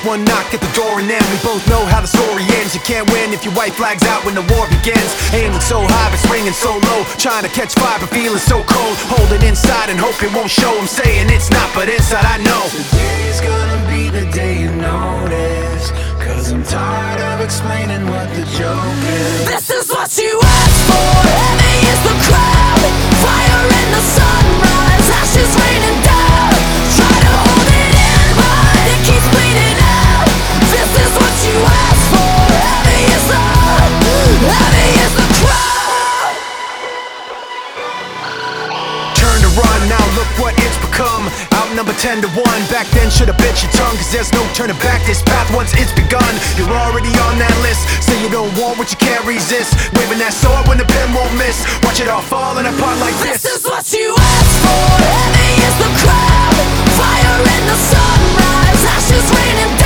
One knock at the door and then we both know how the story ends. You can't win if your white flag's out when the war begins. Aiming so high but swinging so low, trying to catch fire but feeling so cold. Hold it inside and hope it won't show. I'm saying it's not, but inside I know today's gonna be the day you notice, 'cause I'm tired of explaining what the joke is. This is what you asked for. Heavy is the crowd, fire in the sunrise, ashes raining down. Try to hold it in, but it keeps bleeding out. This is what you asked for. Heavy is the crowd. turn to run, now look what it's become. Outnumbered 10 to 1, back then should've bit your tongue, 'cause there's no turning back. This path once it's begun, you're already on that list. Say you don't want what you can't resist, waving that sword when the pen won't miss. Watch it all falling apart like this. This is what you asked for. Heavy is the crowd, fire in the sunrise, ashes raining down.